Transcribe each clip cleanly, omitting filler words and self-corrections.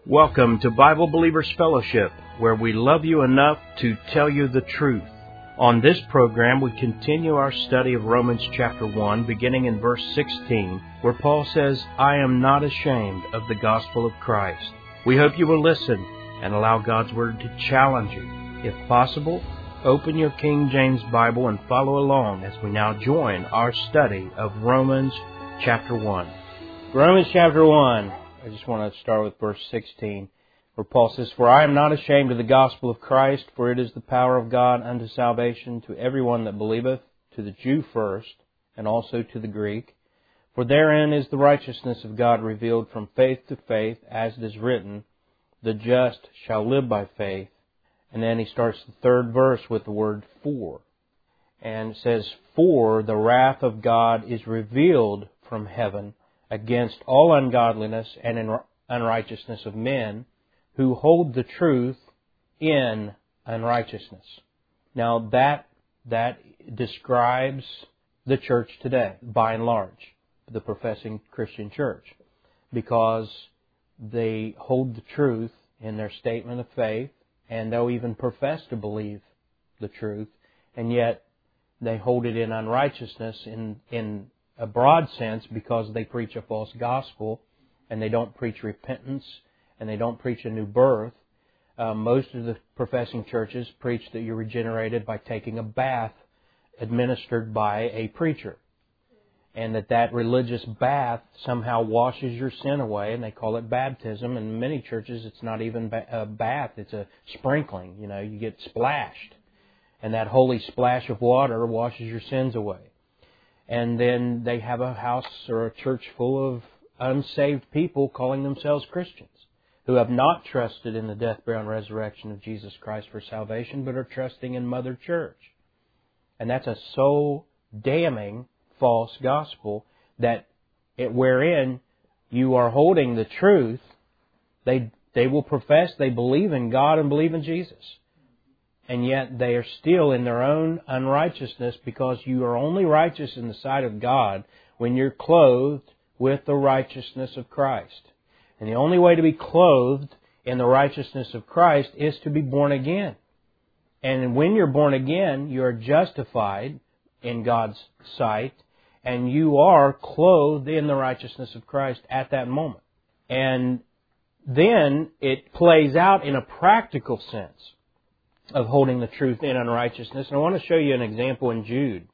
Welcome to Bible Believers Fellowship, where we love you enough to tell you the truth. On this program, we continue our study of Romans chapter 1, beginning in verse 16, where Paul says, "I am not ashamed of the gospel of Christ." We hope you will listen and allow God's Word to challenge you. If possible, open your King James Bible and follow along as we now join our study of Romans chapter 1. Romans chapter 1. I just want to start with verse 16, where Paul says, "For I am not ashamed of the gospel of Christ, for it is the power of God unto salvation to everyone that believeth, to the Jew first, and also to the Greek. For therein is the righteousness of God revealed from faith to faith, as it is written, the just shall live by faith." And then he starts the third verse with the word "for." And it says, "For the wrath of God is revealed from heaven against all ungodliness and unrighteousness of men who hold the truth in unrighteousness." Now that describes the church today, by and large, the professing Christian church, because they hold the truth in their statement of faith, and they'll even profess to believe the truth, and yet they hold it in unrighteousness in a broad sense, because they preach a false gospel and they don't preach repentance and they don't preach a new birth. Most of the professing churches preach that you're regenerated by taking a bath administered by a preacher, and that religious bath somehow washes your sin away, and they call it baptism. And in many churches it's not even a bath, it's a sprinkling. You get splashed, and that holy splash of water washes your sins away. And then they have a house or a church full of unsaved people calling themselves Christians, who have not trusted in the death, burial, and resurrection of Jesus Christ for salvation, but are trusting in Mother Church. And that's a so damning false gospel that wherein you are holding the truth, they will profess they believe in God and believe in Jesus. And yet they are still in their own unrighteousness, because you are only righteous in the sight of God when you're clothed with the righteousness of Christ. And the only way to be clothed in the righteousness of Christ is to be born again. And when you're born again, you are justified in God's sight, and you are clothed in the righteousness of Christ at that moment. And then it plays out in a practical sense of holding the truth in unrighteousness. And I want to show you an example in Jude.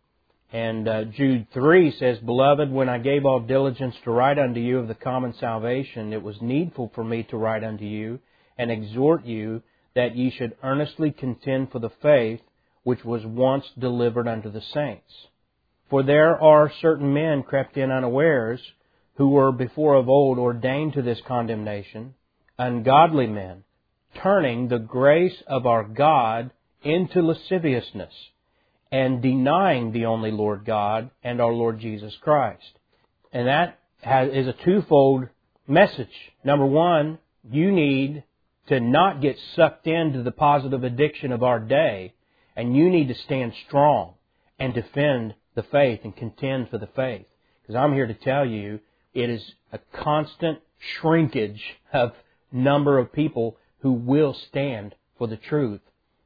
And Jude 3 says, "Beloved, when I gave all diligence to write unto you of the common salvation, it was needful for me to write unto you and exhort you that ye should earnestly contend for the faith which was once delivered unto the saints. For there are certain men crept in unawares, who were before of old ordained to this condemnation, ungodly men, turning the grace of our God into lasciviousness, and denying the only Lord God and our Lord Jesus Christ." And that is a twofold message. Number one, you need to not get sucked into the positive addiction of our day, and you need to stand strong and defend the faith and contend for the faith. Because I'm here to tell you, it is a constant shrinkage of number of people who will stand for the truth.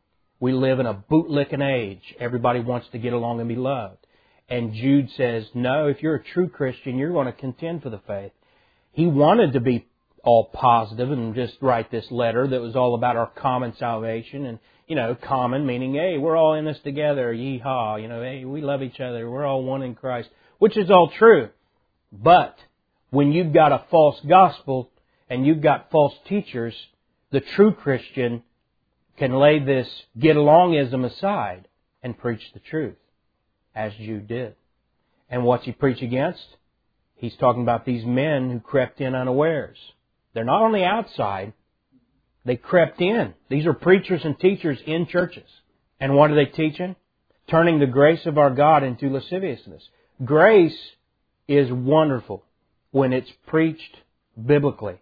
We live in a bootlicking age. Everybody wants to get along and be loved. And Jude says, no, if you're a true Christian, you're going to contend for the faith. He wanted to be all positive and just write this letter that was all about our common salvation. And, common meaning, hey, we're all in this together, yee-haw. Hey, we love each other. We're all one in Christ, which is all true. But when you've got a false gospel and you've got false teachers, the true Christian can lay this get-alongism aside and preach the truth, as Jude did. And what's he preach against? He's talking about these men who crept in unawares. They're not on the outside. They crept in. These are preachers and teachers in churches. And what are they teaching? Turning the grace of our God into lasciviousness. Grace is wonderful when it's preached biblically.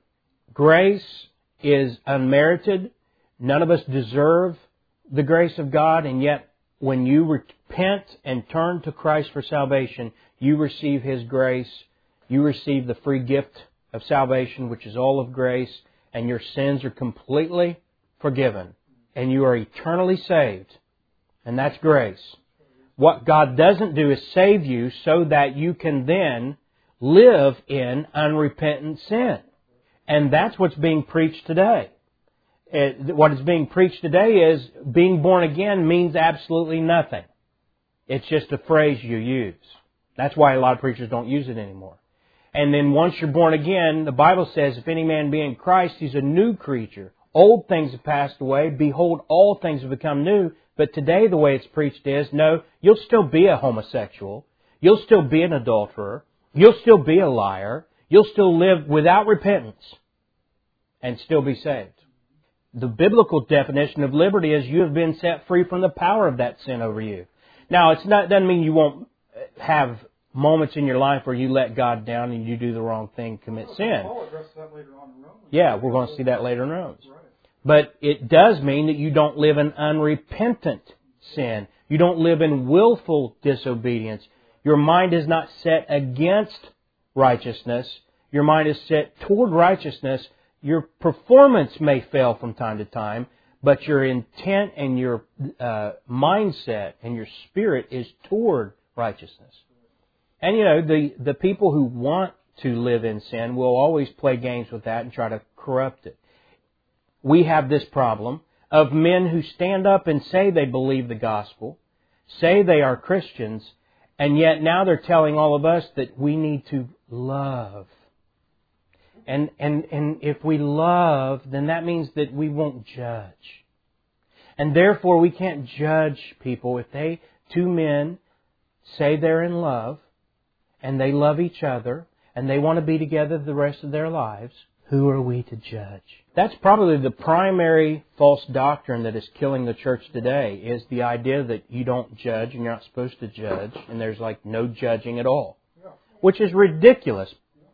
Grace is unmerited. None of us deserve the grace of God, and yet when you repent and turn to Christ for salvation, you receive His grace. You receive the free gift of salvation, which is all of grace, and your sins are completely forgiven, and you are eternally saved. And that's grace. What God doesn't do is save you so that you can then live in unrepentant sin. And that's what's being preached today. What is being preached today is being born again means absolutely nothing. It's just a phrase you use. That's why a lot of preachers don't use it anymore. And then once you're born again, the Bible says, if any man be in Christ, he's a new creature. Old things have passed away. Behold, all things have become new. But today the way it's preached is, no, you'll still be a homosexual. You'll still be an adulterer. You'll still be a liar. You'll still live without repentance and still be saved. The biblical definition of liberty is you have been set free from the power of that sin over you. Now, it doesn't mean you won't have moments in your life where you let God down and you do the wrong thing, commit sin. Paul addressed that later on in Romans. Yeah, we're going to see that later in Romans. Right. But it does mean that you don't live in unrepentant sin. You don't live in willful disobedience. Your mind is not set against righteousness. Your mind is set toward righteousness. Your performance may fail from time to time, but your intent and your mindset and your spirit is toward righteousness. And you know, the people who want to live in sin will always play games with that and try to corrupt it. We have this problem of men who stand up and say they believe the gospel, say they are Christians, and yet now they're telling all of us that we need to love. And if we love, then that means that we won't judge. And therefore we can't judge people. If two men say they're in love, and they love each other, and they want to be together the rest of their lives, who are we to judge? That's probably the primary false doctrine that is killing the church today, is the idea that you don't judge and you're not supposed to judge, and there's like no judging at all, which is ridiculous.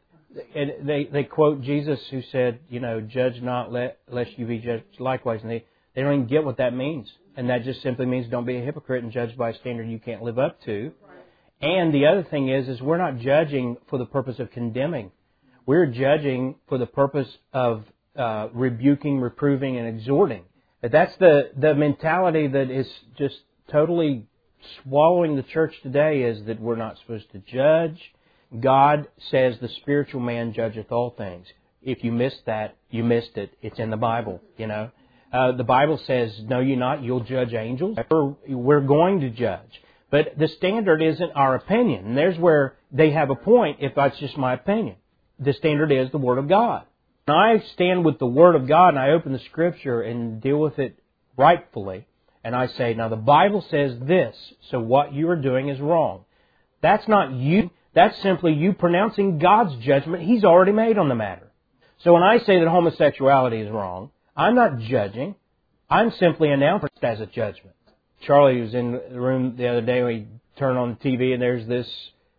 And they quote Jesus who said, you know, judge not lest you be judged likewise. And they don't even get what that means. And that just simply means don't be a hypocrite and judge by a standard you can't live up to. And the other thing is we're not judging for the purpose of condemning. We're judging for the purpose of rebuking, reproving, and exhorting. But that's the mentality that is just totally swallowing the church today, is that we're not supposed to judge. God says the spiritual man judgeth all things. If you missed that, you missed it. It's in the Bible, you know. The Bible says, no, you're not. You'll judge angels. We're going to judge. But the standard isn't our opinion. And there's where they have a point if that's just my opinion. The standard is the Word of God. When I stand with the Word of God and I open the Scripture and deal with it rightfully, and I say, now the Bible says this, so what you are doing is wrong. That's not you. That's simply you pronouncing God's judgment He's already made on the matter. So when I say that homosexuality is wrong, I'm not judging. I'm simply announcing it as a judgment. Charlie was in the room the other day when we turned on the TV, and there's this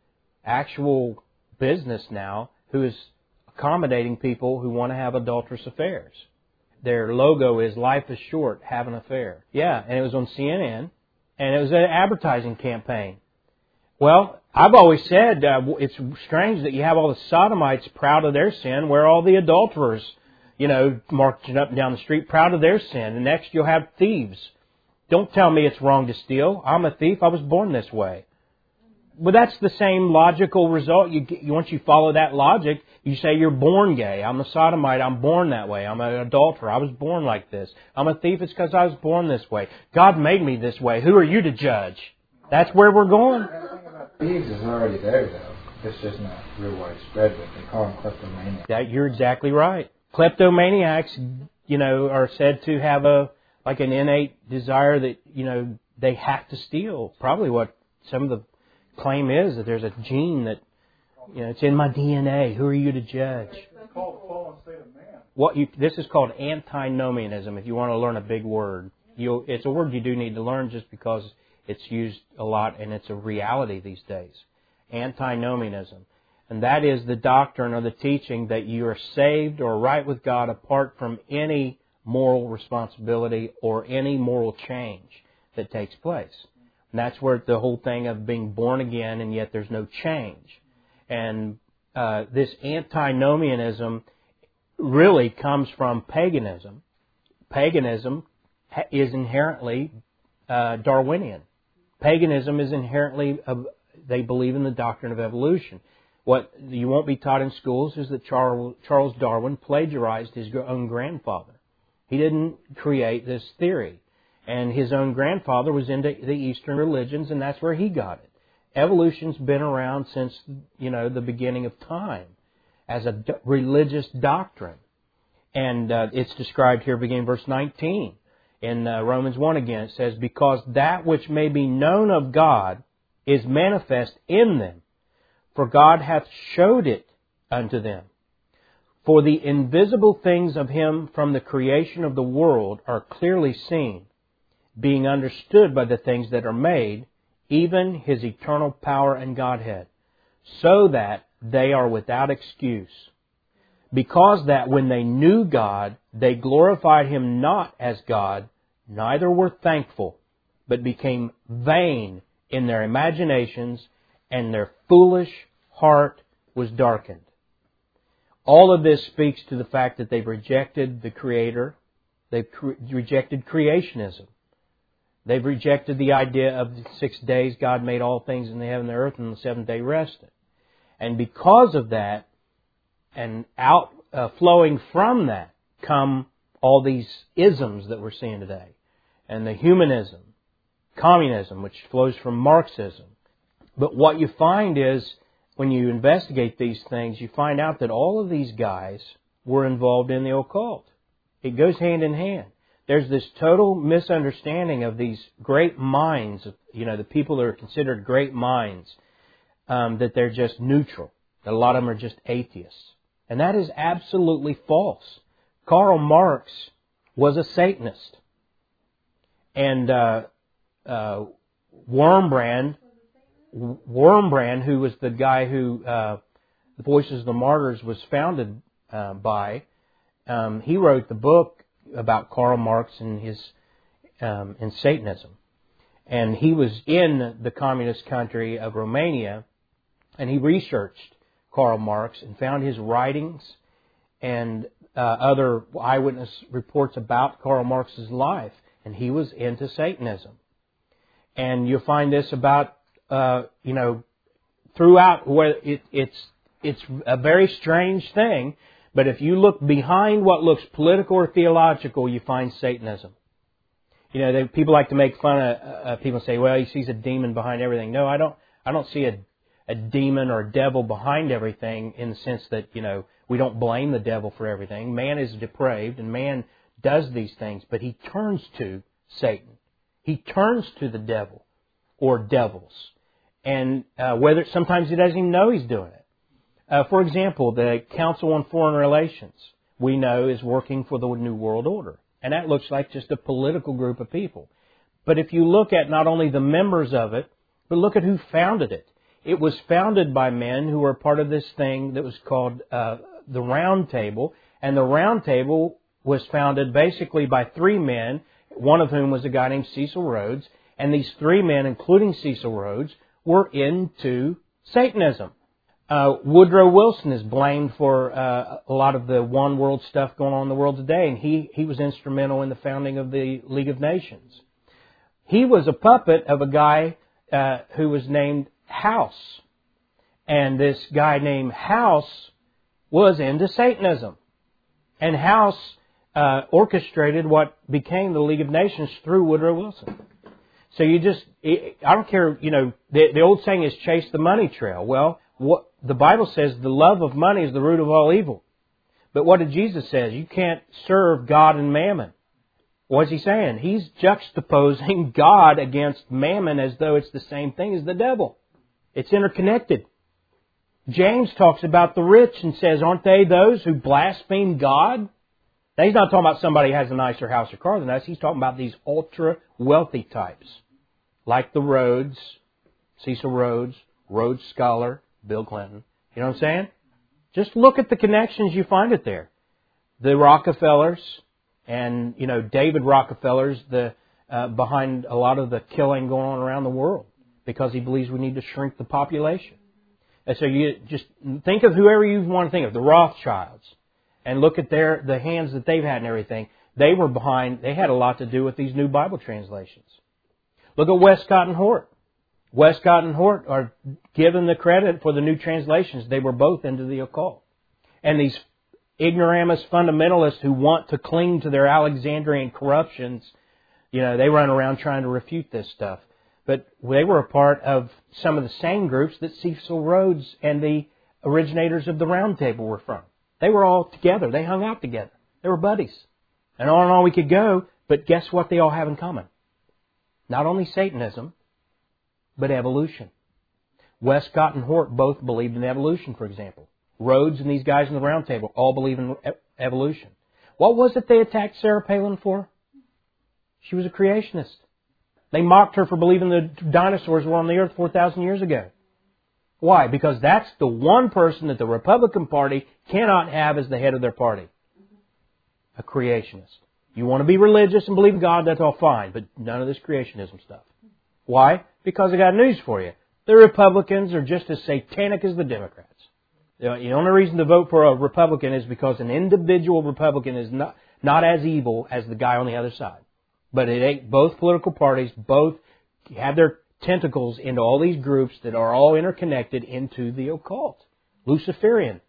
actual business now who is accommodating people who want to have adulterous affairs. Their logo is "Life is short, have an affair." Yeah, and it was on CNN, and it was an advertising campaign. Well, I've always said it's strange that you have all the sodomites proud of their sin, where all the adulterers, you know, marching up and down the street proud of their sin. And next you'll have thieves. Don't tell me it's wrong to steal. I'm a thief. I was born this way. But that's the same logical result. Once you follow that logic, you say you're born gay. I'm a sodomite. I'm born that way. I'm an adulterer. I was born like this. I'm a thief. It's because I was born this way. God made me this way. Who are you to judge? That's where we're going. Thieves is already there, though. It's just not real widespread, but they call them kleptomaniacs. You're exactly right. Kleptomaniacs, you know, are said to have an innate desire that, you know, they have to steal. Probably what some of the claim is, that there's a gene that, you know, it's in my DNA. Who are you to judge? It's called the fallen state of man. This is called antinomianism, if you want to learn a big word. It's a word you do need to learn just because it's used a lot and it's a reality these days. Antinomianism. And that is the doctrine or the teaching that you are saved or right with God apart from any moral responsibility or any moral change that takes place. And that's where the whole thing of being born again and yet there's no change. And this antinomianism really comes from paganism. Paganism is inherently Darwinian. Paganism is inherently, they believe in the doctrine of evolution. What you won't be taught in schools is that Charles Darwin plagiarized his own grandfather. He didn't create this theory. And his own grandfather was into the Eastern religions, and that's where he got it. Evolution's been around since, the beginning of time as a religious doctrine. And it's described here beginning verse 19. In Romans 1 again, it says, because that which may be known of God is manifest in them, for God hath showed it unto them. For the invisible things of Him from the creation of the world are clearly seen, being understood by the things that are made, even His eternal power and Godhead, so that they are without excuse. Because that when they knew God, they glorified Him not as God, neither were thankful, but became vain in their imaginations, and their foolish heart was darkened. All of this speaks to the fact that they've rejected the Creator. They've rejected creationism. They've rejected the idea of the 6 days God made all things in the heaven and the earth, and the seventh day rested. And because of that, and flowing from that, come all these isms that we're seeing today. And the humanism, communism, which flows from Marxism. But what you find is, when you investigate these things, you find out that all of these guys were involved in the occult. It goes hand in hand. There's this total misunderstanding of these great minds, the people that are considered great minds, that they're just neutral, that a lot of them are just atheists. And that is absolutely false. Karl Marx was a Satanist. And Wurmbrand, who was the guy who the Voices of the Martyrs was founded by, he wrote the book about Karl Marx and his and Satanism. And he was in the communist country of Romania, and he researched Karl Marx and found his writings and other eyewitness reports about Karl Marx's life, and he was into Satanism. And you'll find this about throughout, where it's a very strange thing. But if you look behind what looks political or theological, you find Satanism. People like to make fun of people and say, well, he sees a demon behind everything. No, I don't see a demon or a devil behind everything, in the sense that, we don't blame the devil for everything. Man is depraved and man does these things, but he turns to Satan. He turns to the devil or devils. And sometimes he doesn't even know he's doing it. For example, the Council on Foreign Relations, we know, is working for the New World Order. And that looks like just a political group of people. But if you look at not only the members of it, but look at who founded it. It was founded by men who were part of this thing that was called the Round Table. And the Round Table was founded basically by three men, one of whom was a guy named Cecil Rhodes. And these three men, including Cecil Rhodes, were into Satanism. Woodrow Wilson is blamed for a lot of the one world stuff going on in the world today, and he was instrumental in the founding of the League of Nations. He was a puppet of a guy who was named House, and this guy named House was into Satanism, and House orchestrated what became the League of Nations through Woodrow Wilson. So I don't care, the old saying is chase the money trail. Well, what the Bible says, the love of money is the root of all evil. But what did Jesus say? You can't serve God and mammon. What's he saying? He's juxtaposing God against mammon as though it's the same thing as the devil. It's interconnected. James talks about the rich and says, aren't they those who blaspheme God? Now, he's not talking about somebody who has a nicer house or car than us. He's talking about these ultra-wealthy types, like the Rhodes, Cecil Rhodes, Rhodes Scholar, Bill Clinton. You know what I'm saying? Just look at the connections, you find it there. The Rockefellers and, David Rockefeller's behind a lot of the killing going on around the world, because he believes we need to shrink the population. And so you just think of whoever you want to think of, the Rothschilds. and look at the hands that they've had and everything. They were behind, they had a lot to do with these new Bible translations. Look at Westcott and Hort. Westcott and Hort are given the credit for the new translations. They were both into the occult. And these ignoramus fundamentalists who want to cling to their Alexandrian corruptions, they run around trying to refute this stuff. But they were a part of some of the same groups that Cecil Rhodes and the originators of the Round Table were from. They were all together. They hung out together. They were buddies. And on we could go, but guess what they all have in common? Not only Satanism, but evolution. Westcott and Hort both believed in evolution, for example. Rhodes and these guys in the Round Table all believe in evolution. What was it they attacked Sarah Palin for? She was a creationist. They mocked her for believing the dinosaurs were on the earth 4,000 years ago. Why? Because that's the one person that the Republican Party cannot have as the head of their party. A creationist. You want to be religious and believe in God, that's all fine, but none of this creationism stuff. Why? Because I got news for you. The Republicans are just as satanic as the Democrats. The only reason to vote for a Republican is because an individual Republican is not as evil as the guy on the other side. But it ain't. Both political parties both have their tentacles into all these groups that are all interconnected into the occult. Luciferian.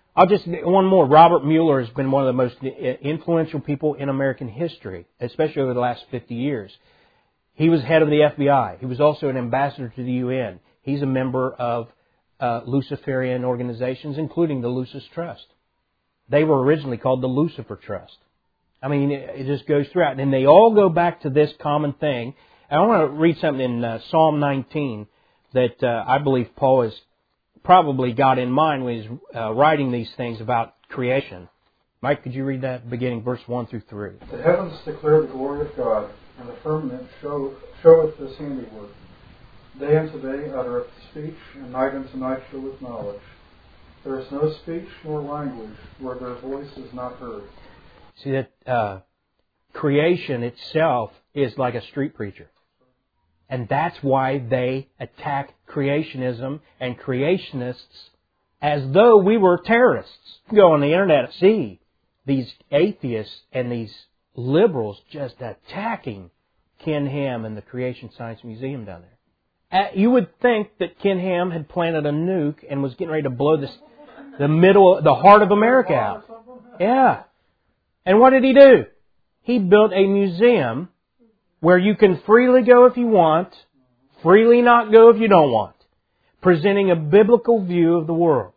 One more. Robert Mueller has been one of the most influential people in American history, especially over the last 50 years. He was head of the FBI. He was also an ambassador to the UN. He's a member of Luciferian organizations, including the Lucis Trust. They were originally called the Lucifer Trust. I mean, it just goes throughout. And they all go back to this common thing. And I want to read something in Psalm 19 that I believe Paul has probably got in mind when he's writing these things about creation. Mike, could you read that beginning verse 1 through 3? The heavens declare the glory of God, and the firmament showeth his handiwork. Day unto day uttereth speech, and night unto night showeth knowledge. There is no speech nor language where their voice is not heard. See that creation itself is like a street preacher. And that's why they attack creationism and creationists as though we were terrorists. You go on the internet and see these atheists and these liberals just attacking Ken Ham and the Creation Science Museum down there. You would think that Ken Ham had planted a nuke and was getting ready to blow the heart of America out. Yeah. And what did he do? He built a museum where you can freely go if you want, freely not go if you don't want, presenting a biblical view of the world.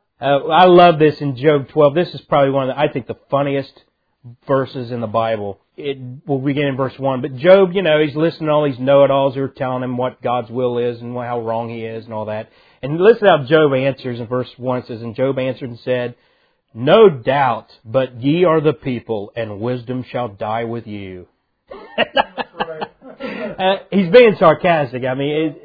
I love this in Job 12. This is probably one of I think the funniest verses in the Bible. It will begin in verse 1. But Job, he's listening to all these know-it-alls who are telling him what God's will is and how wrong he is and all that. And listen how Job answers in verse 1. It says, And Job answered and said, No doubt, but ye are the people, and wisdom shall die with you. He's being sarcastic. I mean,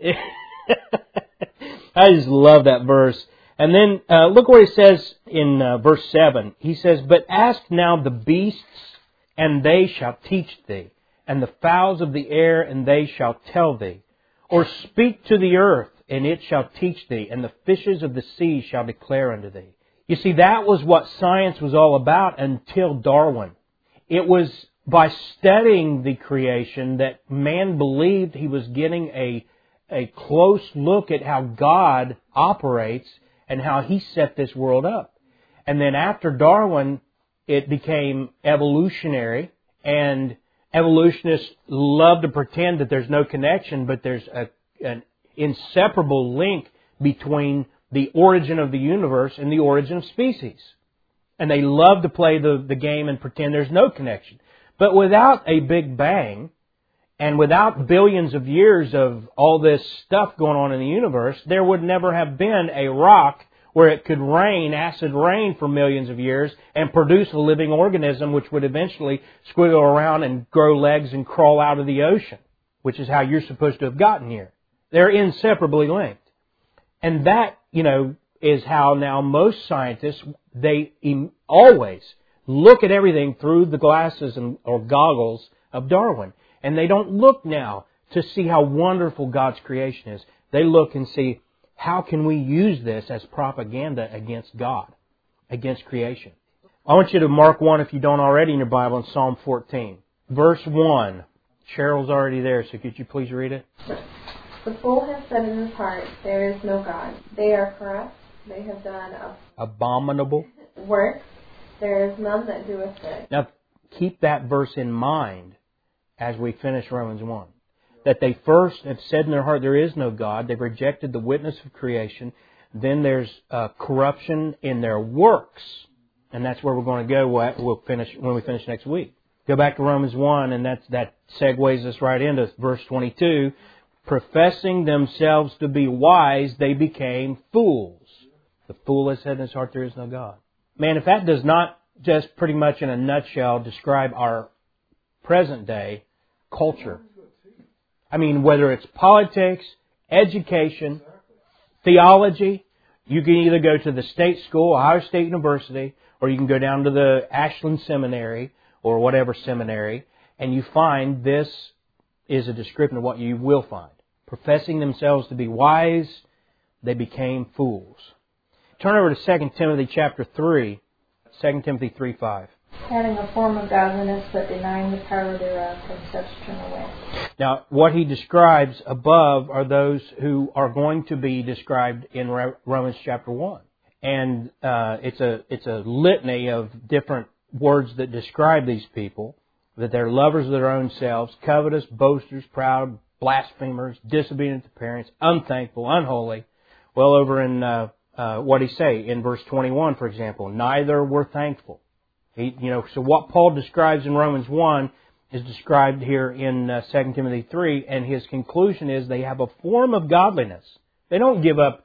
I just love that verse. And then look what he says in verse 7. He says, But ask now the beasts, and they shall teach thee, and the fowls of the air, and they shall tell thee. Or speak to the earth, and it shall teach thee, and the fishes of the sea shall declare unto thee. You see, that was what science was all about until Darwin. It was by studying the creation that man believed he was getting a close look at how God operates and how He set this world up. And then after Darwin, it became evolutionary, and evolutionists love to pretend that there's no connection, but there's an inseparable link between the origin of the universe and the origin of species. And they love to play the game and pretend there's no connection. But without a Big Bang, and without billions of years of all this stuff going on in the universe, there would never have been a rock where it could rain, acid rain for millions of years, and produce a living organism which would eventually squiggle around and grow legs and crawl out of the ocean, which is how you're supposed to have gotten here. They're inseparably linked. And that, is how now most scientists, they always look at everything through the glasses or goggles of Darwin. And they don't look now to see how wonderful God's creation is. They look and see, how can we use this as propaganda against God, against creation? I want you to mark 1 if you don't already in your Bible in Psalm 14. Verse 1. Cheryl's already there, so could you please read it? The fool has said in his heart, there is no God. They are corrupt. They have done abominable works. There is none that doeth good. Now, keep that verse in mind as we finish Romans 1. That they first have said in their heart, there is no God. They've rejected the witness of creation. Then there's corruption in their works. And that's where we're going to go. We'll finish when we finish next week. Go back to Romans 1, and that segues us right into verse 22. Professing themselves to be wise, they became fools. The fool has said in his heart, there is no God. Man, if that does not just pretty much in a nutshell describe our present day culture. I mean, whether it's politics, education, theology, you can either go to the state school, Ohio State University, or you can go down to the Ashland Seminary or whatever seminary, and you find this is a description of what you will find. Professing themselves to be wise, they became fools. Turn over to 2 Timothy chapter 3, 2 Timothy 3:5. Having a form of godliness, but denying the power thereof, from such turn away. Now, what he describes above are those who are going to be described in Romans chapter 1. And it's a litany of different words that describe these people, that they're lovers of their own selves, covetous, boasters, proud, blasphemers, disobedient to parents, unthankful, unholy. Well, over in what he say in verse 21, for example, neither were thankful. So what Paul describes in Romans 1 is described here in 2 Timothy 3, and his conclusion is they have a form of godliness. They don't give up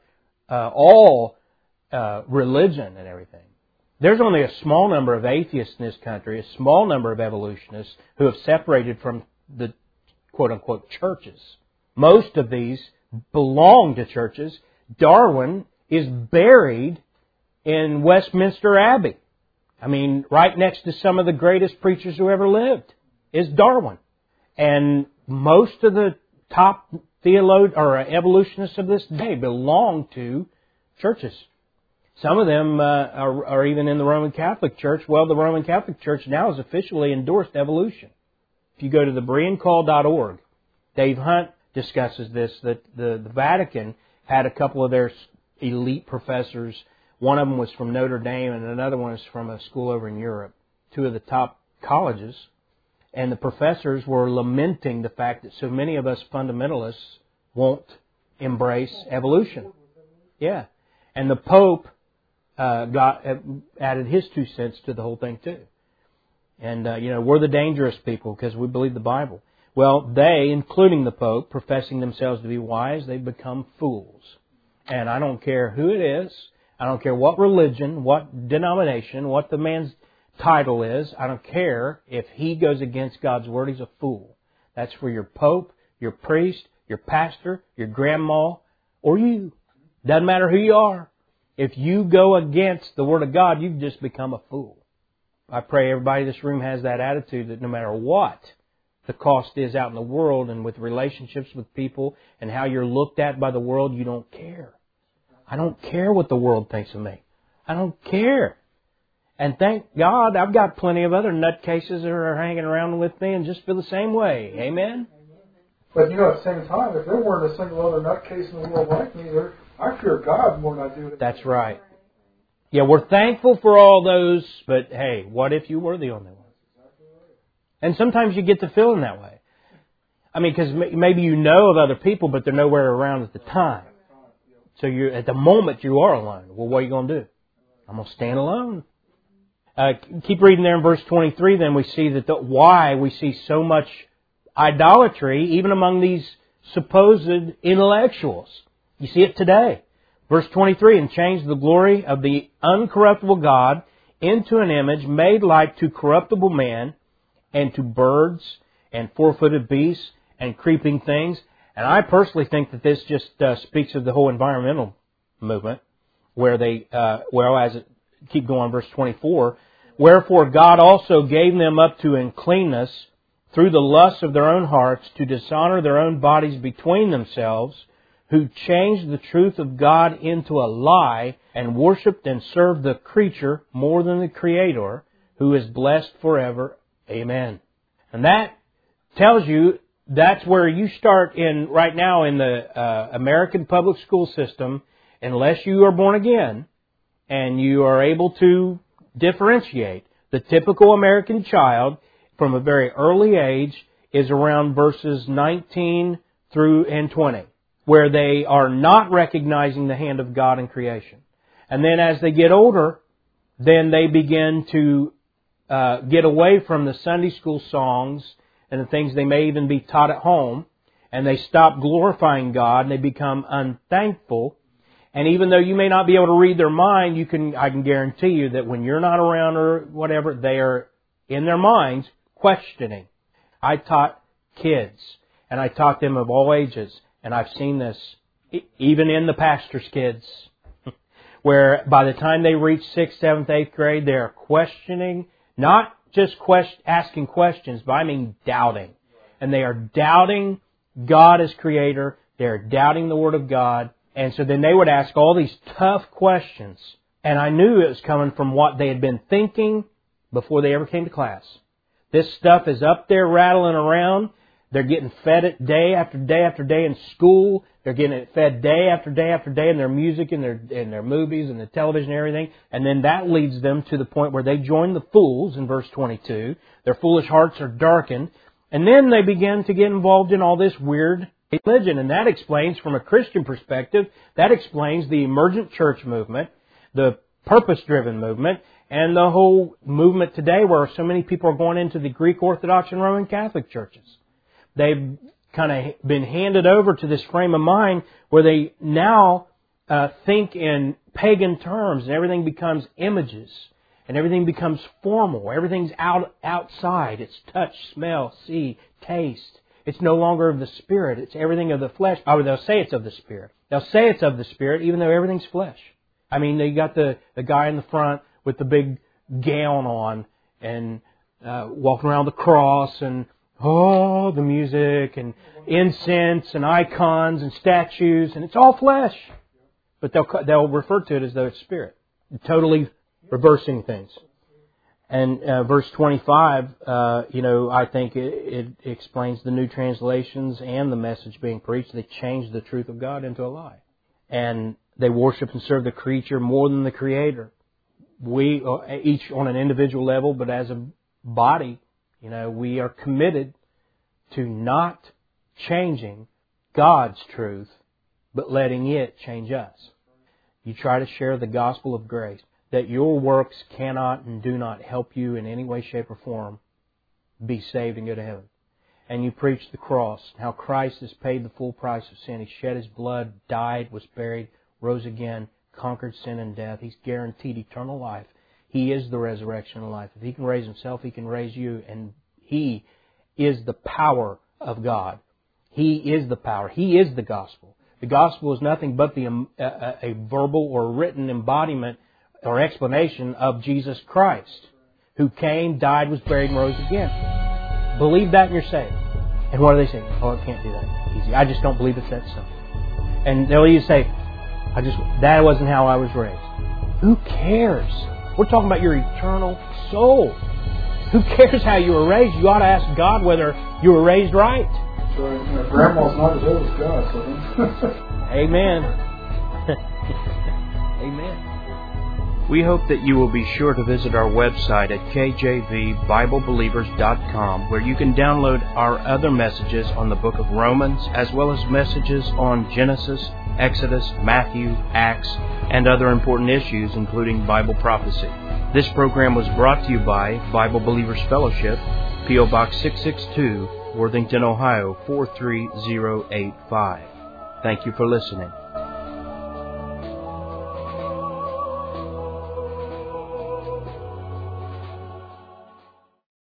all religion and everything. There's only a small number of atheists in this country, a small number of evolutionists who have separated from the quote-unquote churches. Most of these belong to churches. Darwin is buried in Westminster Abbey. I mean, right next to some of the greatest preachers who ever lived is Darwin. And most of the top evolutionists of this day belong to churches. Some of them are even in the Roman Catholic Church. Well, the Roman Catholic Church now has officially endorsed evolution. If you go to thebereancall.org, Dave Hunt discusses this, that the Vatican had a couple of their elite professors. One of them was from Notre Dame and another one is from a school over in Europe, two of the top colleges. And the professors were lamenting the fact that so many of us fundamentalists won't embrace evolution. Yeah. And the Pope added his 2 cents to the whole thing too. And, we're the dangerous people because we believe the Bible. Well, they, including the Pope, professing themselves to be wise, they've become fools. And I don't care who it is. I don't care what religion, what denomination, what the man's title is. I don't care if he goes against God's Word. He's a fool. That's for your Pope, your priest, your pastor, your grandma, or you. Doesn't matter who you are. If you go against the Word of God, you've just become a fool. I pray everybody in this room has that attitude that no matter what the cost is out in the world and with relationships with people and how you're looked at by the world, you don't care. I don't care what the world thinks of me. I don't care. And thank God I've got plenty of other nutcases that are hanging around with me and just feel the same way. Amen? But at the same time, if there weren't a single other nutcase in the world like me, I fear God more than I do. That's right. Yeah, we're thankful for all those, but hey, what if you were the only one? And sometimes you get to feeling that way. I mean, because maybe you know of other people, but they're nowhere around at the time. So at the moment you are alone. Well, what are you going to do? I'm going to stand alone. Keep reading there in verse 23, then we see that why we see so much idolatry, even among these supposed intellectuals. You see it today. Verse 23, and changed the glory of the uncorruptible God into an image made like to corruptible man and to birds and four-footed beasts and creeping things. And I personally think that this just speaks of the whole environmental movement, where keep going, verse 24, wherefore God also gave them up to uncleanness through the lusts of their own hearts to dishonor their own bodies between themselves, who changed the truth of God into a lie and worshipped and served the creature more than the Creator, who is blessed forever. Amen. And that tells you that's where you start in right now in the American public school system, unless you are born again and you are able to differentiate. The typical American child from a very early age is around verses 19 through and 20, where they are not recognizing the hand of God in creation. And then as they get older, then they begin to get away from the Sunday school songs and the things they may even be taught at home, and they stop glorifying God and they become unthankful. And even though you may not be able to read their mind, I can guarantee you that when you're not around or whatever, they are in their minds questioning. I taught kids, and I taught them of all ages, and I've seen this even in the pastor's kids, where by the time they reach 6th, 7th, 8th grade, they are questioning, not just asking questions, but I mean doubting. And they are doubting God as Creator. They are doubting the Word of God. And so then they would ask all these tough questions. And I knew it was coming from what they had been thinking before they ever came to class. This stuff is up there rattling around. They're getting fed it day after day after day in school. They're getting it fed day after day after day in their music and their movies and the television and everything. And then that leads them to the point where they join the fools in verse 22. Their foolish hearts are darkened. And then they begin to get involved in all this weird religion. And that explains, from a Christian perspective, that explains the emergent church movement, the purpose-driven movement, and the whole movement today where so many people are going into the Greek Orthodox and Roman Catholic churches. They've kind of been handed over to this frame of mind where they now think in pagan terms, and everything becomes images, and everything becomes formal. Everything's outside. It's touch, smell, see, taste. It's no longer of the Spirit. It's everything of the flesh. Or they'll say it's of the Spirit. They'll say it's of the Spirit even though everything's flesh. I mean, they got the guy in the front with the big gown on and walking around the cross and the music and incense and icons and statues, and it's all flesh. But they'll refer to it as though it's spirit. Totally reversing things. And verse 25, I think it explains the new translations and the message being preached. They changed the truth of God into a lie. And they worship and serve the creature more than the Creator. We, each on an individual level, but as a body, we are committed to not changing God's truth, but letting it change us. You try to share the gospel of grace, that your works cannot and do not help you in any way, shape, or form be saved and go to heaven. And you preach the cross, how Christ has paid the full price of sin. He shed His blood, died, was buried, rose again, conquered sin and death. He's guaranteed eternal life. He is the resurrection and life. If He can raise Himself, He can raise you. And He is the power of God. He is the power. He is the gospel. The gospel is nothing but a verbal or written embodiment or explanation of Jesus Christ, who came, died, was buried, and rose again. Believe that and you're saved. And what do they say? Oh, it can't be that easy. I just don't believe it's that simple. And they'll either say, that wasn't how I was raised. Who cares? We're talking about your eternal soul. Who cares how you were raised? You ought to ask God whether you were raised right. So, Grandma's not as old as God, so Amen. Amen. We hope that you will be sure to visit our website at kjvbiblebelievers.com, where you can download our other messages on the book of Romans, as well as messages on Genesis, Exodus, Matthew, Acts, and other important issues, including Bible prophecy. This program was brought to you by Bible Believers Fellowship, P.O. Box 662, Worthington, Ohio 43085. Thank you for listening.